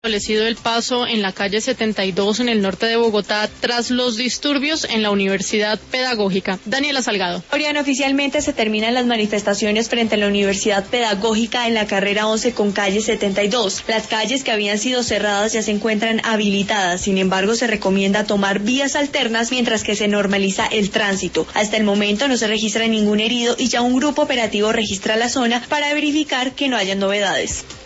establecido el paso en la calle 72 en el norte de Bogotá tras los disturbios en la Universidad Pedagógica. Daniela Salgado. Oriana, oficialmente se terminan las manifestaciones frente a la Universidad Pedagógica en la carrera 11 con calle 72. Las calles que habían sido cerradas ya se encuentran habilitadas, sin embargo se recomienda tomar vías alternas mientras que se normaliza el tránsito. Hasta el momento no se registra ningún herido y ya un grupo operativo registra la zona para verificar que no haya novedades.